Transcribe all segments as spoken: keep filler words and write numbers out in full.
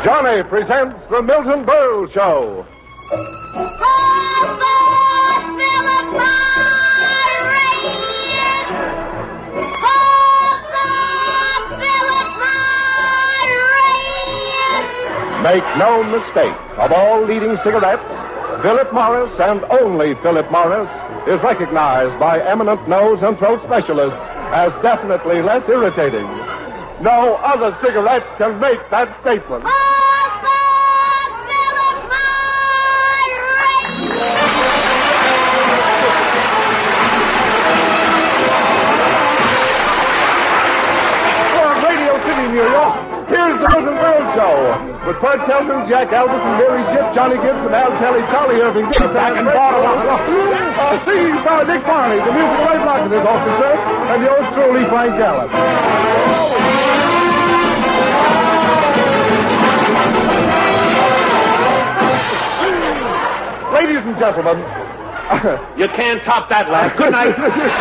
Johnny presents the Milton Berle Show. Make no mistake, of all leading cigarettes, Philip Morris, and only Philip Morris, is recognized by eminent nose and throat specialists as definitely less irritating. No other cigarette can make that statement. From Radio City, New York, here's the Milton Berle Show. With Bud Telton, Jack Albertson, Mary Shipp, Johnny Gibson, Al Kelly, Charlie Irving, back and bottom. Uh, Steve by Dick Barney, the musical Ray Block is officer, and yours truly, Frank Gallup. Ladies and gentlemen. You can't top that, lad. Good night.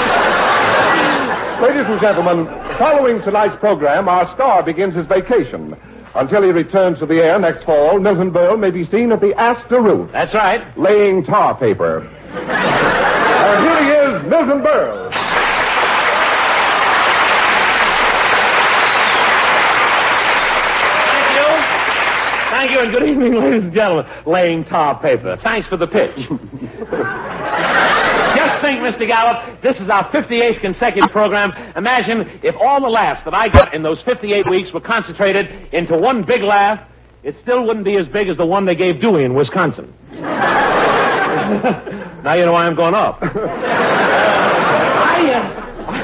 Ladies and gentlemen, following tonight's program, our star begins his vacation. Until he returns to the air next fall, Milton Berle may be seen at the Astor Roof. That's right. Laying tar paper. And here he is, Milton Berle. Thank you, and good evening, ladies and gentlemen. Laying tar paper. Thanks for the pitch. Just think, Mister Gallup, this is our fifty-eighth consecutive program. Imagine if all the laughs that I got in those fifty-eight weeks were concentrated into one big laugh, it still wouldn't be as big as the one they gave Dewey in Wisconsin. Now you know why I'm going up. I, uh,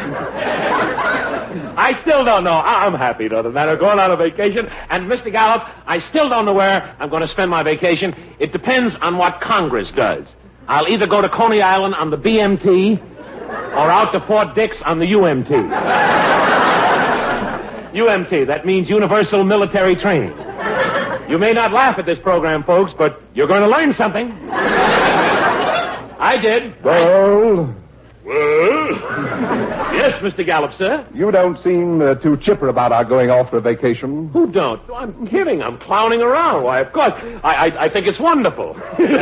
I still don't know. I'm happy, doesn't matter. Going on a vacation. And, Mister Gallup, I still don't know where I'm going to spend my vacation. It depends on what Congress does. I'll either go to Coney Island on the B M T or out to Fort Dix on the U M T. U M T, that means Universal Military Training. You may not laugh at this program, folks, but you're going to learn something. I did. Well... Well? Yes, Mister Gallup, sir? You don't seem uh, too chipper about our going off for vacation. Who don't? I'm kidding. I'm clowning around. Why, of course. I, I, I think it's wonderful.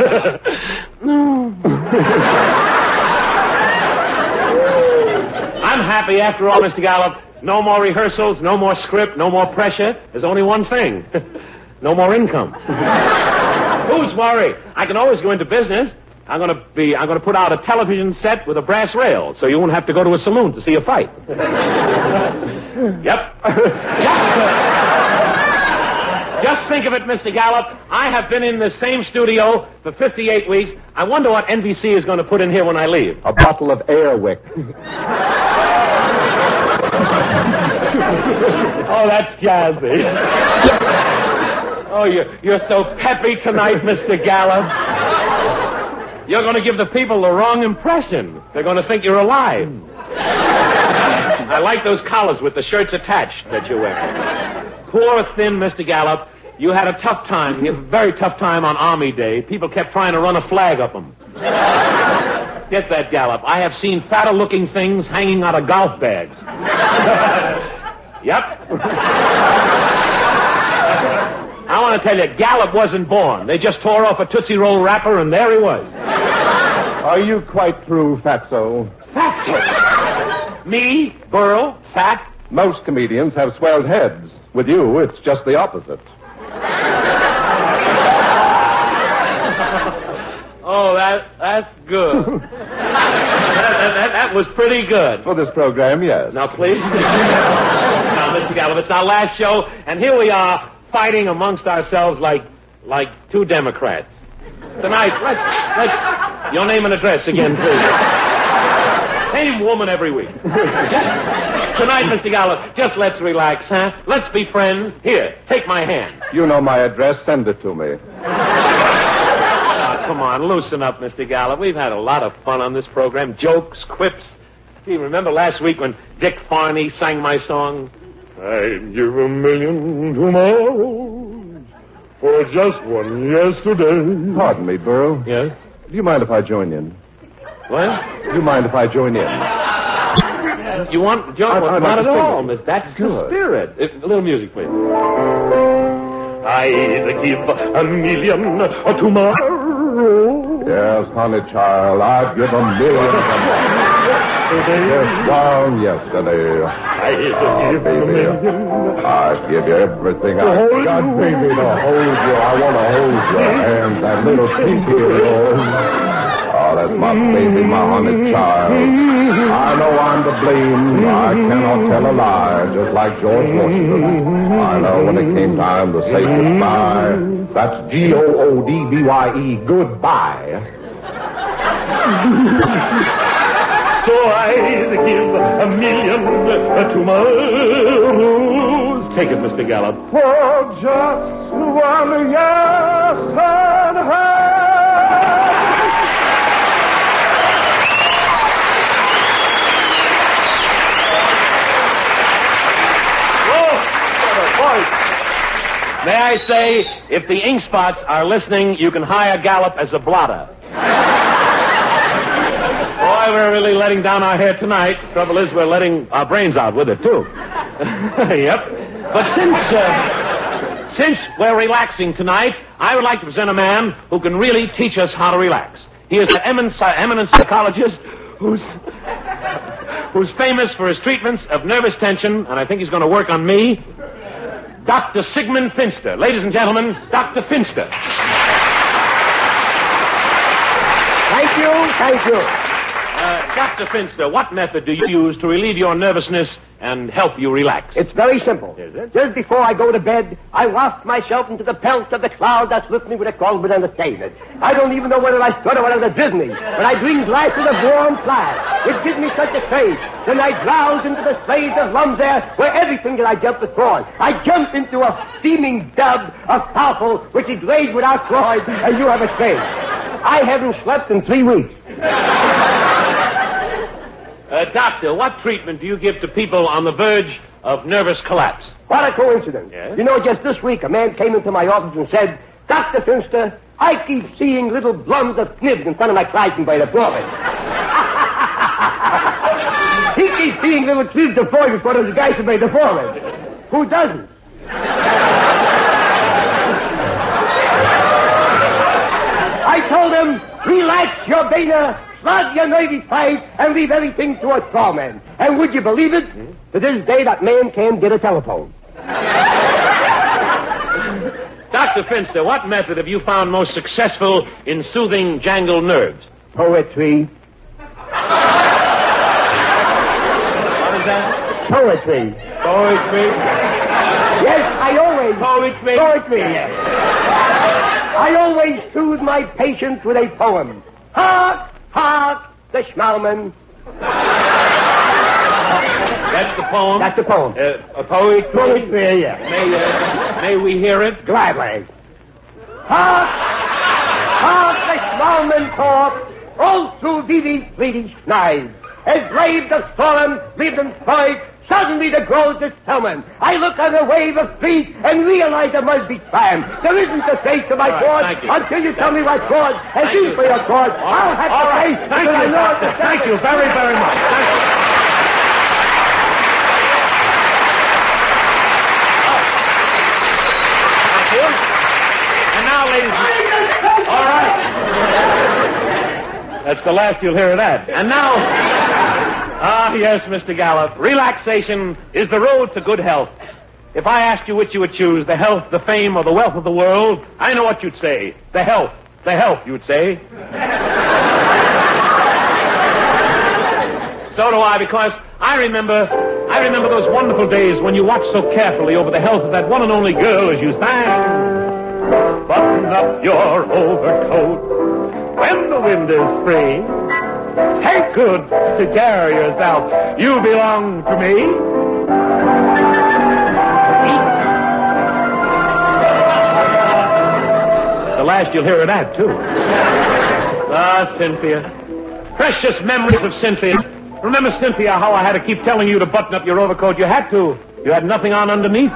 I'm happy after all, Mister Gallup. No more rehearsals, no more script, no more pressure. There's only one thing. No more income. Who's worried? I can always go into business. I'm going to be, I'm going to put out a television set with a brass rail, so you won't have to go to a saloon to see a fight. Yep. Just, just think of it, Mister Gallup. I have been in the same studio for fifty-eight weeks. I wonder what N B C is going to put in here when I leave. A bottle of Airwick. Oh, that's jazzy. Oh, you're, you're so peppy tonight, Mister Gallup. You're going to give the people the wrong impression. They're going to think you're alive. I like those collars with the shirts attached that you wear. Poor, thin Mister Gallup. You had a tough time. You had a very tough time on Army Day. People kept trying to run a flag up them. Get that, Gallup. I have seen fatter-looking things hanging out of golf bags. Yep. I want to tell you, Gallup wasn't born. They just tore off a Tootsie Roll wrapper, and there he was. Are you quite through, Fatso? Fatso? Me, Berle, fat? Most comedians have swelled heads. With you, it's just the opposite. Oh, that that's good. that, that, that, that was pretty good. For this program, yes. Now, please. Now, Mister Gallup, it's our last show, and here we are, fighting amongst ourselves like like two Democrats. Tonight, let's, let's, your name and address again, please. Same woman every week. Tonight, Mister Gallup, just let's relax, huh? Let's be friends. Here, take my hand. You know my address. Send it to me. Oh, come on, loosen up, Mister Gallup. We've had a lot of fun on this program. Jokes, quips. Gee, remember last week when Dick Farney sang my song? I'd give a million tomorrow for just one yesterday. Pardon me, Burl. Yes? Do you mind if I join in? What? Do you mind if I join in? You want John? I'd, I'd not like at to all, sing. Miss. That's Good. the spirit. A little music, please. I I'd give a million tomorrow. Yes, honey child, I'd give a million tomorrow. Yes, down yesterday. I'd Oh, give a baby, million. I'd give you everything I hold got, you. baby, to hold you. I want to hold your hands, that little pinky of yours. Oh, that's my baby, my honey child. I know I'm to blame. I cannot tell a lie, just like George Washington. I know when it came time to say goodbye. That's G O O D B Y E, goodbye. So I'd give a million tomorrows. Take it, Mister Gallup. For just one yes and May I say, if the ink spots are listening, you can hire Gallup as a blotter. Boy, we're really letting down our hair tonight. The trouble is, we're letting our brains out with it, too. Yep. But since, uh, since we're relaxing tonight, I would like to present a man who can really teach us how to relax. He is an eminent, eminent psychologist who's, who's famous for his treatments of nervous tension, and I think he's going to work on me. Doctor Sigmund Finster. Ladies and gentlemen, Doctor Finster. Thank you, thank you. Uh, Doctor Finster, what method do you use to relieve your nervousness and help you relax? It's very simple. Is it? Just before I go to bed, I waft myself into the pelt of the cloud that's with me with a Colbert Entertainment. I don't even know whether I stood or whether it's Disney, but I drink glasses of warm flash. It gives me such a craze. Then I drowse into the slaves of lums there where everything that I jump across. I jump into a steaming tub of powerful which is laid without Freud, and you have a craze. I haven't slept in three weeks. Uh, doctor, what treatment do you give to people on the verge of nervous collapse? What a coincidence. Yes? You know, just this week a man came into my office and said, Doctor Finster, I keep seeing little blums of snibs in front of my Clyson by the forehead. He keeps seeing little snibs of boys in front of the guys by the forehead. Who doesn't? I told him, relax your Bana, slug your nervy fight, and leave everything to a strawman. And would you believe it? Hmm? To this day, that man can't get a telephone. Doctor Finster, what method have you found most successful in soothing jangled nerves? Poetry. What is that? Poetry. Poetry. Yes, I always... Poetry. Poetry, yes. I always soothe my patients with a poem. Hark, hark, the Schmalman. That's the poem? That's the poem. Uh, a poetry? Poetry, yes. May, uh, may we hear it? Gladly. Hark, hark, the Schmalman talk, all through these Swedish knives. As brave the storm, Liebden fight, suddenly the grows is summon. I look on a wave of feet and realize there must be time. There isn't a face to my All right, cause thank you. until you tell me what cause and Thank do you. for your cause. I'll have All to right. face Thank because I you, know Doctor. it's the Thank you very, very much. Thank you. Thank you. And now, ladies and gentlemen. All right. That's the last you'll hear of that. And now, ah, yes, Mister Gallup, relaxation is the road to good health. If I asked you which you would choose, the health, the fame, or the wealth of the world, I know what you'd say. The health. The health, you would say. So do I, because I remember, I remember those wonderful days when you watched so carefully over the health of that one and only girl as you sang. Button up your overcoat when the wind is free. Take good to carry yourself. You belong to me. The last you'll hear of that, too. Ah, Cynthia. Precious memories of Cynthia. Remember, Cynthia, how I had to keep telling you to button up your overcoat? You had to. You had nothing on underneath.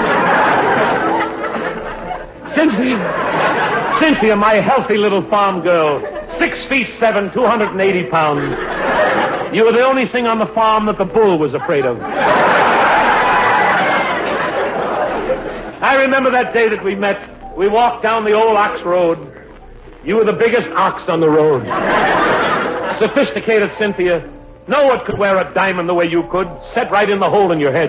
Cynthia. Cynthia, my healthy little farm girl. Six feet seven, two hundred and eighty pounds. You were the only thing on the farm that the bull was afraid of. I remember that day that we met. We walked down the old ox road. You were the biggest ox on the road. Sophisticated Cynthia. No one could wear a diamond the way you could. Set right in the hole in your head.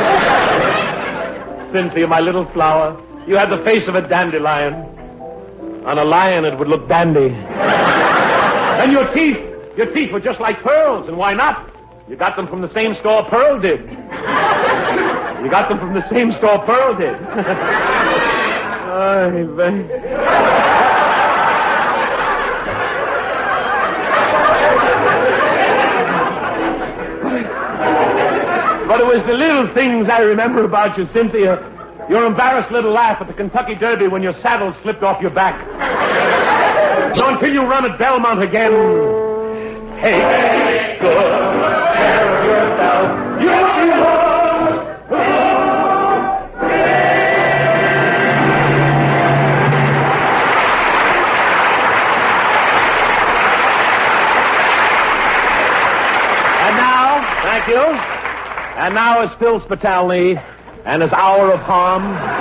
Cynthia, my little flower, you had the face of a dandelion. On a lion, it would look dandy. And your teeth, your teeth were just like pearls, and why not? You got them from the same store Pearl did. You got them from the same store Pearl did. Ay, baby. But it was the little things I remember about you, Cynthia. Your embarrassed little laugh at the Kentucky Derby when your saddle slipped off your back. So until you run at Belmont again, take good care of yourself. You'll be home. And now, thank you. And now as Phil Spitalny and his hour of harm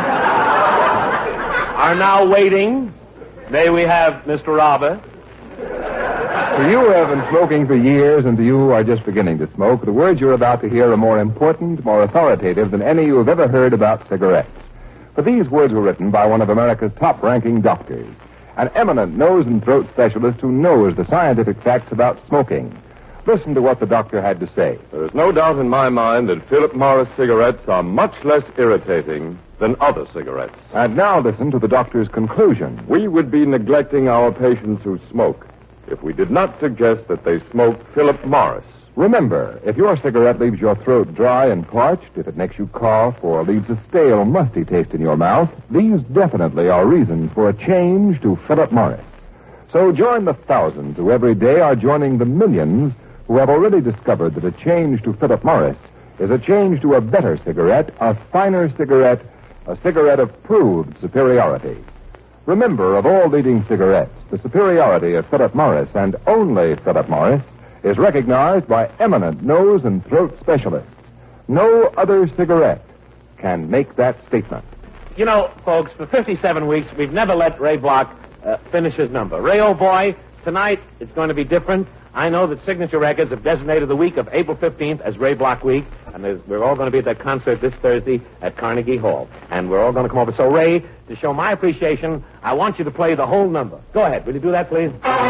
are now waiting, may we have Mister Robert? To you who have been smoking for years and to you who are just beginning to smoke, the words you're about to hear are more important, more authoritative than any you have ever heard about cigarettes. For these words were written by one of America's top-ranking doctors, an eminent nose and throat specialist who knows the scientific facts about smoking. Listen to what the doctor had to say. There is no doubt in my mind that Philip Morris cigarettes are much less irritating than other cigarettes. And now listen to the doctor's conclusion. We would be neglecting our patients who smoke if we did not suggest that they smoked Philip Morris. Remember, if your cigarette leaves your throat dry and parched, if it makes you cough or leaves a stale, musty taste in your mouth, these definitely are reasons for a change to Philip Morris. So join the thousands who every day are joining the millions who have already discovered that a change to Philip Morris is a change to a better cigarette, a finer cigarette, a cigarette of proved superiority. Remember, of all leading cigarettes, the superiority of Philip Morris, and only Philip Morris, is recognized by eminent nose and throat specialists. No other cigarette can make that statement. You know, folks, for fifty-seven weeks, we've never let Ray Block uh, finish his number. Ray, old boy, tonight it's going to be different. I know that Signature Records have designated the week of April fifteenth as Ray Block Week, and we're all going to be at that concert this Thursday at Carnegie Hall. And we're all going to come over. So, Ray, to show my appreciation, I want you to play the whole number. Go ahead. Will you do that, please?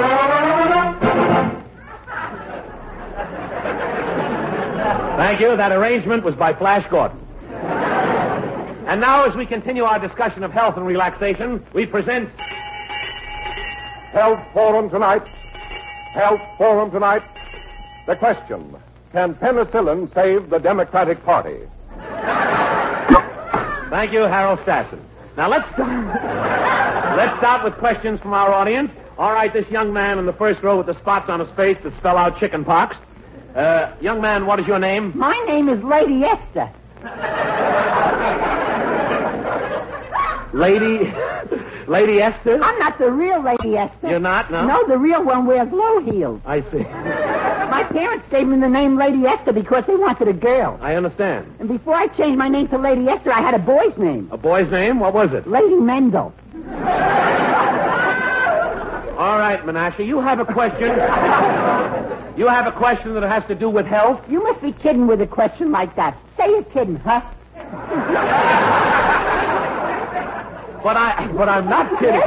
Thank you. That arrangement was by Flash Gordon. And now, as we continue our discussion of health and relaxation, we present Health Forum tonight. Health Forum tonight. The question, can penicillin save the Democratic Party? Thank you, Harold Stassen. Now, let's start, let's start with questions from our audience. All right, this young man in the first row with the spots on his face that spell out chicken pox. Uh, young man, what is your name? My name is Lady Esther. Lady... Lady Esther? I'm not the real Lady Esther. You're not, no? No, the real one wears low heels. I see. My parents gave me the name Lady Esther because they wanted a girl. I understand. And before I changed my name to Lady Esther, I had a boy's name. A boy's name? What was it? Lady Mendel. All right, Menashe, you have a question. You have a question that has to do with health? You must be kidding with a question like that. Say you're kidding, huh? But I, but I'm not kidding.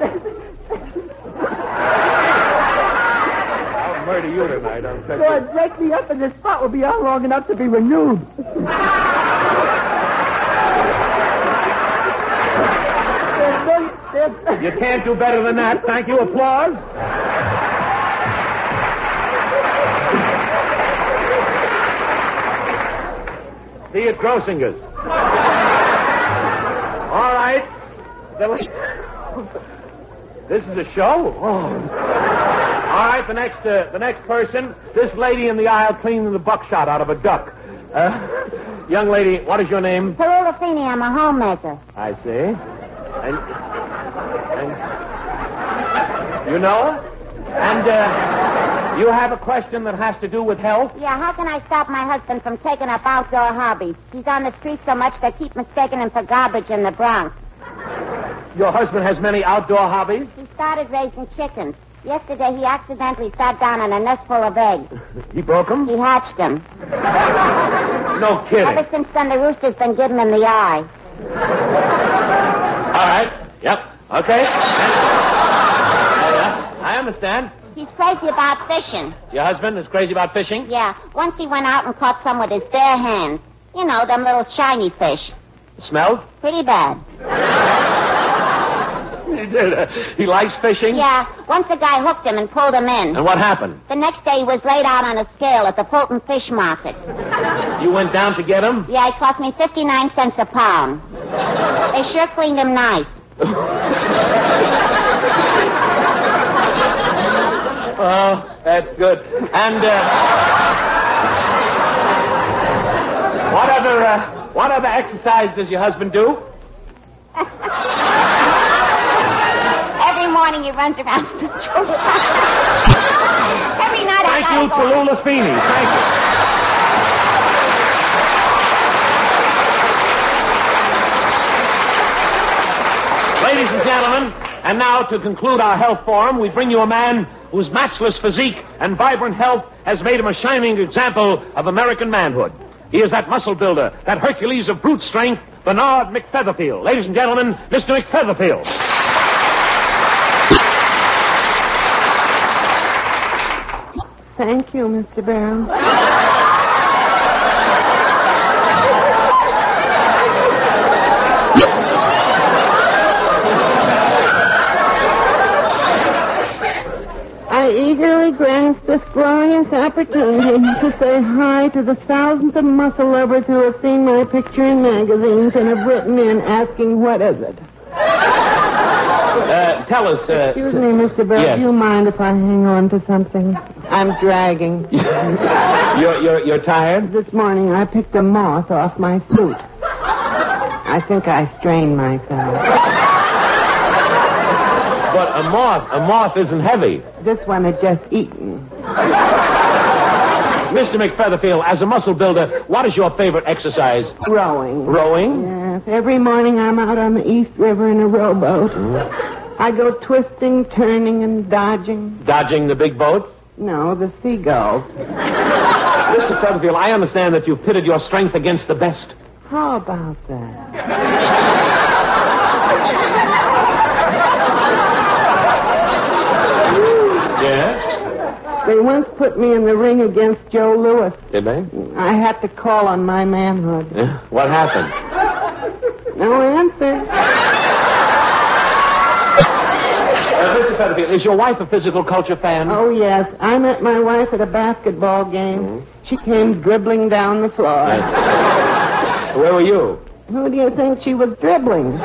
I'll murder you tonight. I'll tell you. Lord, break me up and this spot will be on long enough to be renewed. You can't do better than that. Thank you. Applause. See you at Grossinger's. All right. This is a show. Oh. All right, the next, uh, the next person. This lady in the aisle cleaning the buckshot out of a duck. Uh, young lady, what is your name? Tallulah Feeney. I'm a homemaker. I see. And, and you know her? And uh, You have a question that has to do with health? Yeah, how can I stop my husband from taking up outdoor hobbies? He's on the street so much they keep mistaking him for garbage in the Bronx. Your husband has many outdoor hobbies? He started raising chickens. Yesterday he accidentally sat down on a nest full of eggs. He broke them? He hatched them. No kidding. Ever since then, the rooster's been giving him the eye. All right. Yep. Okay. Yeah, I understand. He's crazy about fishing. Your husband is crazy about fishing? Yeah. Once he went out and caught some with his bare hands. You know, them little shiny fish. Smelled? Pretty bad. He did. Uh, he likes fishing? Yeah. Once a guy hooked him and pulled him in. And what happened? The next day he was laid out on a scale at the Fulton Fish Market. You went down to get him? Yeah, it cost me fifty-nine cents a pound. They sure cleaned him nice. Oh, that's good. And, uh... what other, uh, what other exercise does your husband do? Every morning he runs around. Every night I Thank you, Tallulah Feeney. Thank you. Ladies and gentlemen, and now to conclude our health forum, we bring you a man whose matchless physique and vibrant health has made him a shining example of American manhood. He is that muscle builder, that Hercules of brute strength, Bernard McFeatherfield. Ladies and gentlemen, Mister McFeatherfield. Thank you, Mister Barrow. I eagerly grasp this glorious opportunity to say hi to the thousands of muscle lovers who have seen my picture in magazines and have written in asking, what is it? Uh, tell us... Uh, Excuse me, Mister Barrow, yes. do you mind if I hang on to something? I'm dragging. you're, you're, you're tired? This morning I picked a moth off my suit. I think I strained myself. But a moth, a moth isn't heavy. This one had just eaten. Mister McFeatherfield, as a muscle builder, what is your favorite exercise? Rowing. Rowing? Yes. Every morning I'm out on the East River in a rowboat. Mm. I go twisting, turning, and dodging. Dodging the big boats? No, the seagulls. Mister Featherfield, I understand that you've pitted your strength against the best. How about that? Yes? They once put me in the ring against Joe Louis. Did they? I had to call on my manhood. Yeah. What happened? No answer. Uh, Mister Featherfield, is your wife a physical culture fan? Oh, yes. I met my wife at a basketball game. Mm-hmm. She came dribbling down the floor. Yes. Where were you? Who do you think she was dribbling?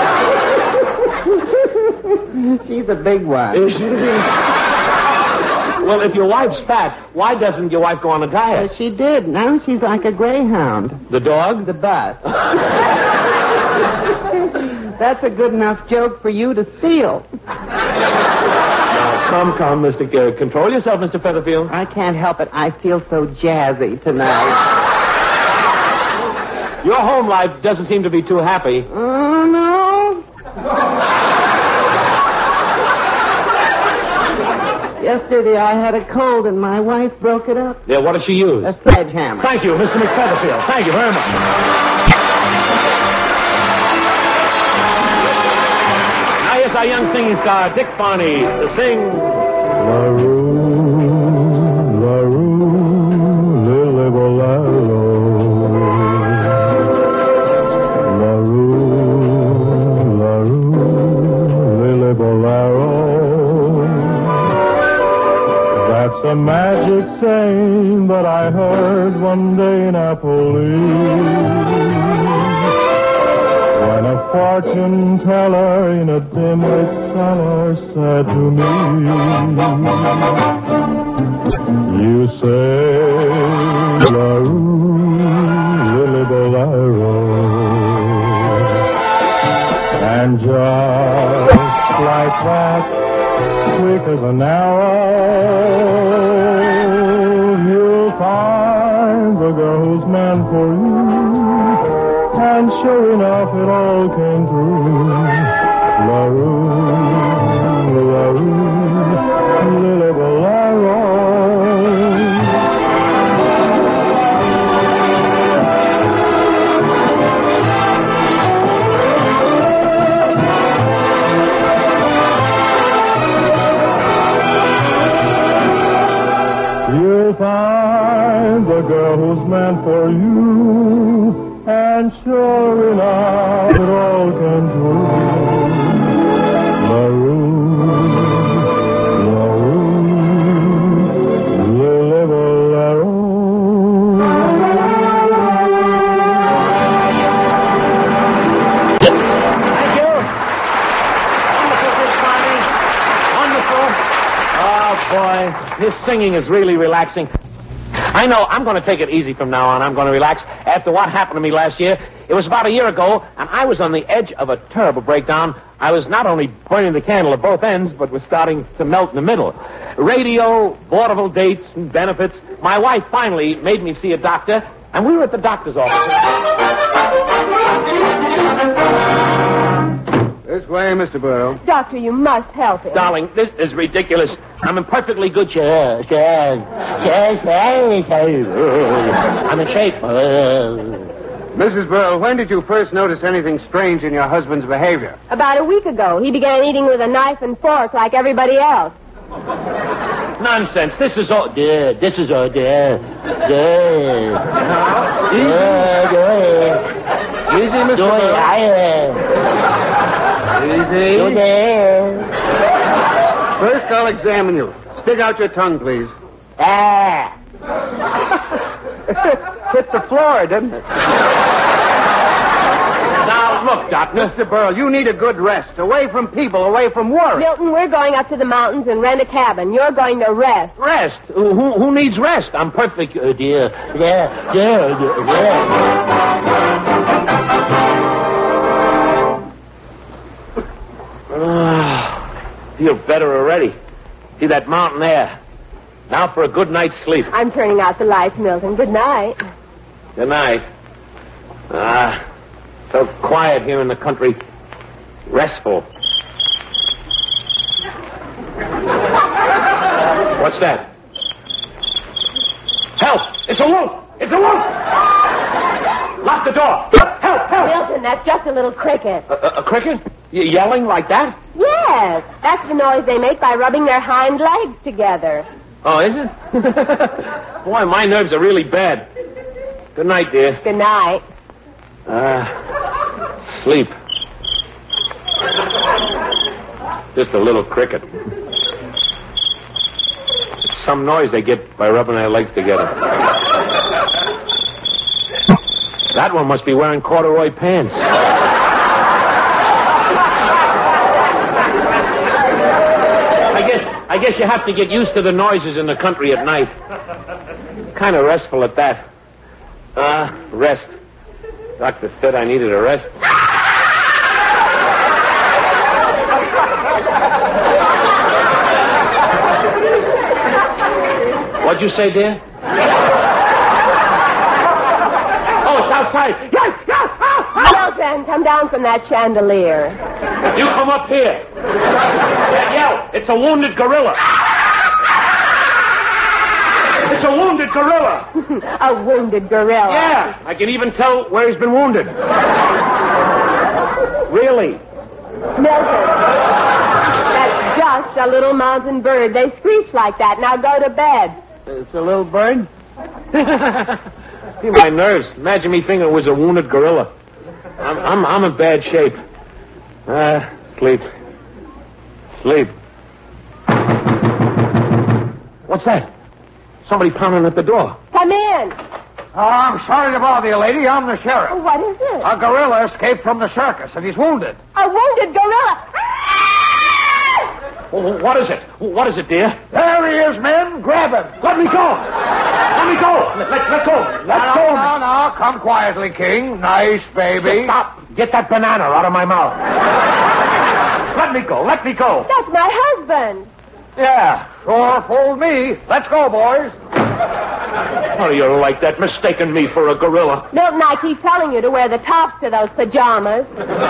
She's a big one. Is she? Well, if your wife's fat, why doesn't your wife go on a diet? Uh, she did. Now she's like a greyhound. The dog? The bus. That's a good enough joke for you to steal. Now, come, come, Mister Uh, control yourself, Mister Featherfield. I can't help it. I feel so jazzy tonight. Your home life doesn't seem to be too happy. Oh, no. Yesterday I had a cold and my wife broke it up. Yeah, what does she use? A sledgehammer. Thank you, Mister McFeatherfield. Thank you very much. Now here's our young singing star, Dick Barney, to sing... La-roo, la-roo, lily bolero. La-roo, la-roo, lily bolero. That's a magic saying that I heard one day in Napoli. When a fortune teller in a dim-lit cellar said to me, you say, la-roo, lily bolero. And just like that, quick as an arrow. You'll find the girl who's meant for you. And sure enough, it all came true. LaRue, LaRue, Lily Bolero. You'll find the girl who's meant for you. And sure enough, it all came true. LaRue, LaRue, Lily Bolero. Thank you. Wonderful, Miss Marty. Wonderful. Oh, boy. This singing is really relaxing. I know, I'm going to take it easy from now on. I'm going to relax. After what happened to me last year, it was about a year ago, and I was on the edge of a terrible breakdown. I was not only burning the candle at both ends, but was starting to melt in the middle. Radio, vaudeville dates, and benefits. My wife finally made me see a doctor, and we were at the doctor's office. This way, Mister Burrow. Doctor, you must help him. Darling, this is ridiculous. I'm in perfectly good shape. Shape, shape, shape, shape. I'm in shape. Missus Burrow, when did you first notice anything strange in your husband's behavior? About a week ago, he began eating with a knife and fork like everybody else. Nonsense. This is all... Yeah, this is all... Yeah, yeah. Yeah, yeah. Easy, Mister Burrow. Easy. First, I'll examine you. Stick out your tongue, please. Ah. Hit the floor, didn't it? Now, look, Doctor. Mister Burrow, you need a good rest. Away from people, away from worry. Milton, we're going up to the mountains and rent a cabin. You're going to rest. Rest? Who, who needs rest? I'm perfect, uh, dear. Yeah, yeah, yeah. Ah, feel better already. See that mountain there? Now for a good night's sleep. I'm turning out the lights, Milton. Good night. Good night. Ah, so quiet here in the country. Restful. What's that? Help! It's a wolf! It's a wolf! Lock the door! Help! Help! Milton, that's just a little cricket. A, a, a cricket? You yelling like that? Yes, that's the noise they make by rubbing their hind legs together. Oh, is it? Boy, my nerves are really bad. Good night, dear. Good night. Ah, uh, sleep. Just a little cricket. It's some noise they get by rubbing their legs together. That one must be wearing corduroy pants. I guess I guess you have to get used to the noises in the country at night. Kind of restful at that. Ah, uh, rest. Doctor said I needed a rest. What'd you say, dear? Oh, it's outside. Yes, yes, oh, oh. Milton, come down from that chandelier. You come up here. Yeah, yell. It's a wounded gorilla. It's a wounded gorilla. A wounded gorilla. Yeah, I can even tell where he's been wounded. Really? Milton, that's just a little mountain bird. They screech like that. Now go to bed. It's a little bird? See my nerves. Imagine me thinking it was a wounded gorilla. I'm, I'm, I'm in bad shape. Ah, uh, sleep. Sleep. What's that? Somebody pounding at the door. Come in. Oh, I'm sorry to bother you, lady. I'm the sheriff. Oh, what is it? A gorilla escaped from the circus, and he's wounded. A wounded gorilla. Well, what is it? What is it, dear? There he is, men. Grab him. Let me go. Let me go. Let, let, let go. Let no, go. No, no, come quietly, King. Nice baby. Stop. Get that banana out of my mouth. Let Let me go. Let me go. That's my husband. Yeah. Sure fooled me. Let's go, boys. How do you like that, mistaking me for a gorilla? Milton, I keep telling you to wear the tops to those pajamas.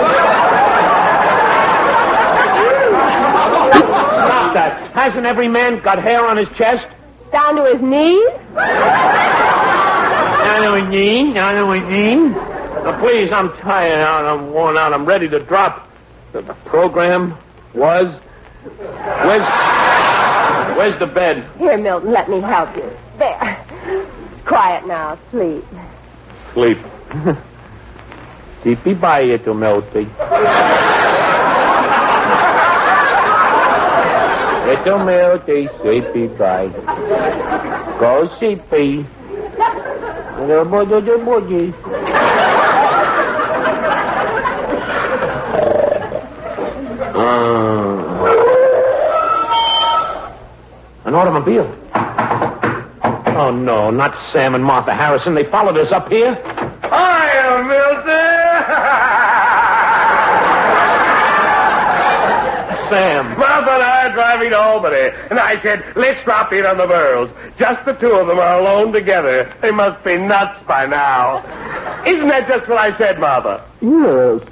Stop that. Hasn't every man got hair on his chest? Down to his knees? Down to his knees? Down to his knees? Now, please, I'm tired out. I'm worn out. I'm ready to drop. The program was... Where's... Where's the bed? Here, Milton, let me help you. There. Quiet now. Sleep. Sleep. Sleepy by it to melty. Little melty, sleepy by. Go sleepy. Little boogie, little boogie. An automobile. Oh, no, not Sam and Martha Harrison. They followed us up here. Hiya, Milton! Sam. Martha and I are driving to Albany, and I said, let's drop in on the Burls. Just the two of them are alone together. They must be nuts by now. Isn't that just what I said, Martha? Yes.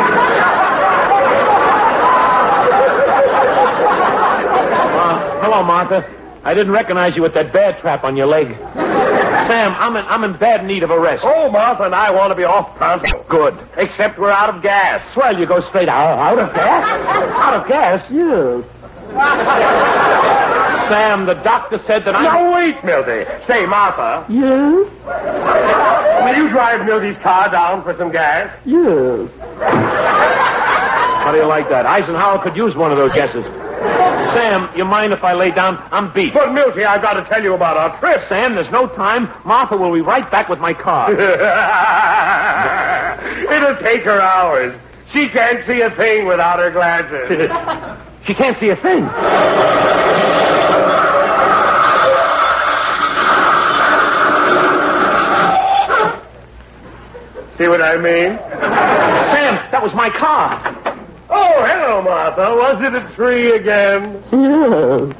Uh, hello, Martha. I didn't recognize you with that bear trap on your leg. Sam, I'm in, I'm in bad need of a rest. Oh, Martha and I want to be off pronto. Good. Except we're out of gas. Swell, you go straight out. Out of gas? Out of gas? Yes. Sam, the doctor said that I... No, wait, Milty. Say, Martha. Yes. Will you drive Milty's car down for some gas? Yes. How do you like that? Eisenhower could use one of those guesses. Sam, you mind if I lay down? I'm beat. But, Milty, I've got to tell you about our trip. Sam, there's no time. Martha will be right back with my car. It'll take her hours. She can't see a thing without her glasses. She can't see a thing. See what I mean? Sam, that was my car. Oh, hello, Martha. Was it a tree again? Yes.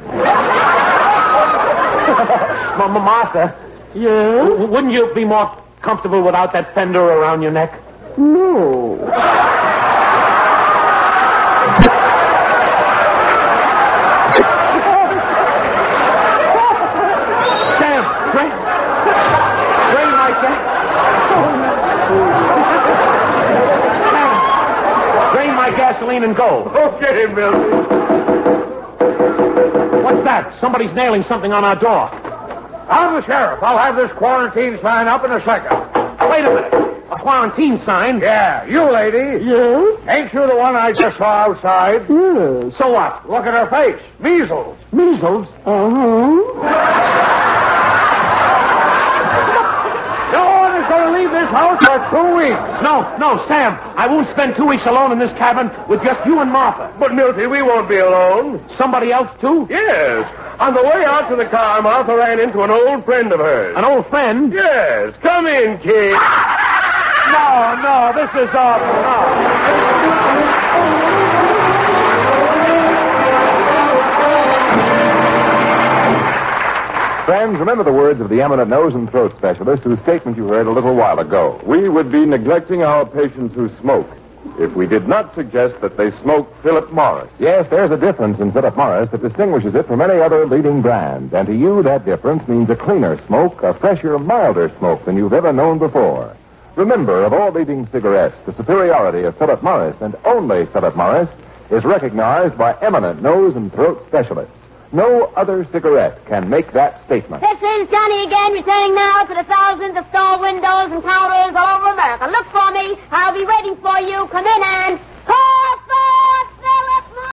M- Martha. Yes. W- wouldn't you be more comfortable without that fender around your neck? No. Sam, drain, drain my gas. Sam, drain my gasoline and go. Okay, Milty. What's that? Somebody's nailing something on our door. I'm the sheriff. I'll have this quarantine sign up in a second. Wait a minute. A quarantine sign? Yeah, you lady. Yes. Ain't you the one I just saw outside? Yes. So what? Look at her face. Measles. Measles? Uh-huh. No one is going to leave this house for two weeks. No, no, Sam. I won't spend two weeks alone in this cabin with just you and Martha. But, Milty, we won't be alone. Somebody else, too? Yes. On the way out to the car, Martha ran into an old friend of hers. An old friend? Yes. Come in, kid. No, no, this is awful. No. Friends, remember the words of the eminent nose and throat specialist whose statement you heard a little while ago. We would be neglecting our patients who smoke if we did not suggest that they smoke Philip Morris. Yes, there's a difference in Philip Morris that distinguishes it from any other leading brand. And to you, that difference means a cleaner smoke, a fresher, milder smoke than you've ever known before. Remember, of all leading cigarettes, the superiority of Philip Morris, and only Philip Morris, is recognized by eminent nose and throat specialists. No other cigarette can make that statement. This is Johnny again, returning now to the thousands of store windows and counters all over America. Look for me. I'll be waiting for you. Come in and